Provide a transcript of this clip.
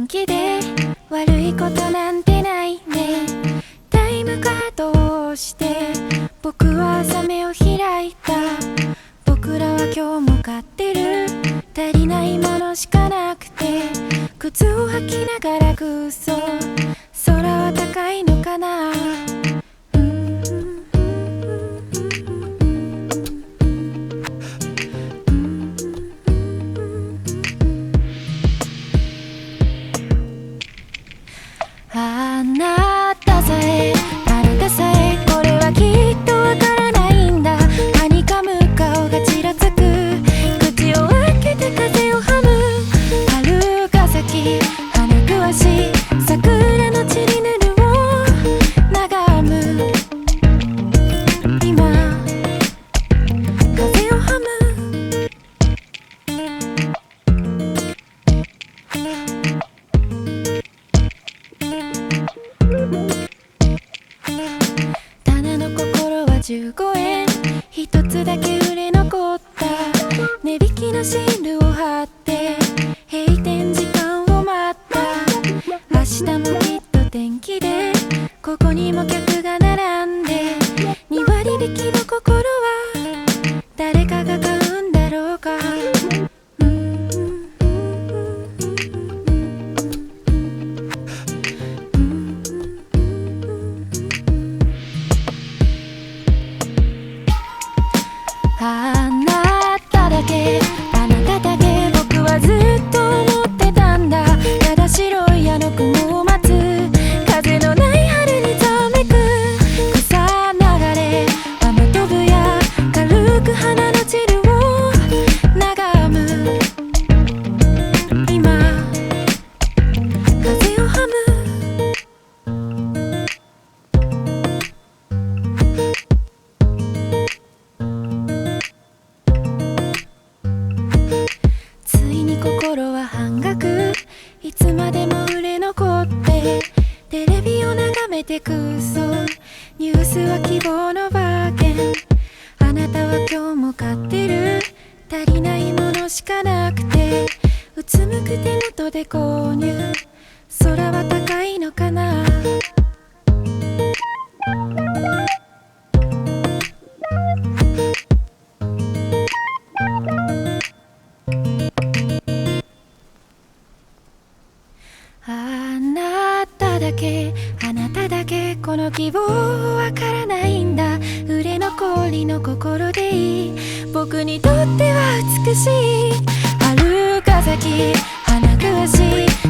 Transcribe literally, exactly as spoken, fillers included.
元気で悪いことなんてないね。タイムカードを押して僕は朝目を開いた。僕らは今日も買ってる。足りないものしかなくて靴を履きながら空想。空は高いのかな。あなたさえあなたさえこれはきっとわからないんだ。はにかむ顔がちらつく。口を開けて風をはむ。春が咲き花詳しい桜の散りぬるを眺む。今風をはむ。棚の心はじゅうごえん。ひとつだけ売れ残った。値引きのシールを貼って閉店時間を待った。明日もきっと天気でここにも客が並んで。にわりびきの心は誰かが買うんだろうか。あなただけあなただけ僕はずっと思ってたんだ。ただ白いあの雲を待つ。風のない春にざめく草流れ雨飛ぶや軽く花の散るを眺む。今風をはむ。ついに心は半額。いつまでも売れ残ってテレビを眺めて空想。ニュースは希望のバーゲン。あなたは今日も買ってる。足りないものしかなくてうつむく手元で購入。空は高いのかな。あなただけあなただけこの希望わからないんだ。売れ残りの心でいい。僕にとっては美しい春が咲き花詳しい